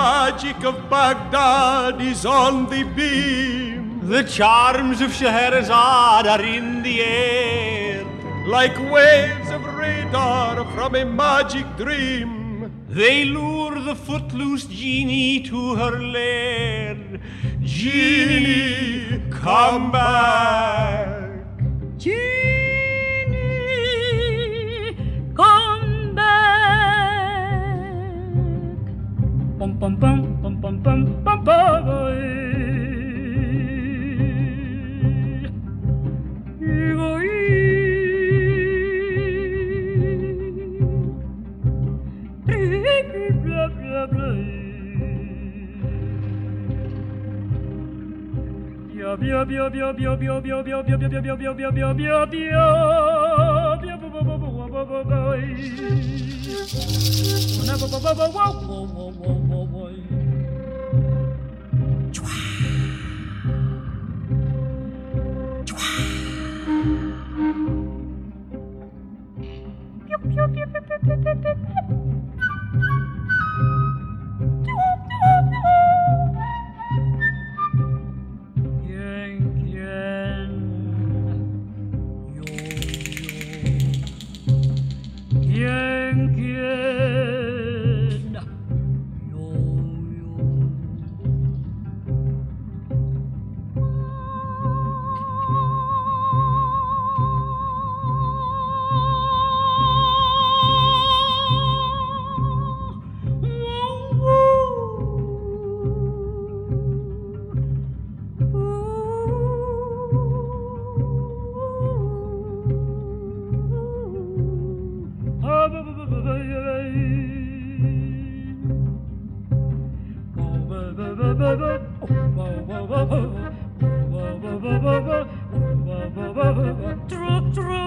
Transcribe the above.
magic of Baghdad is on the beam. The charms of Scheherazade are in the air. Like waves of radar from a magic dream, they lure the footloose genie to her lair. Genie, come back. Genie, come back. Bum bum bum bum bum bum bum bum. True, true.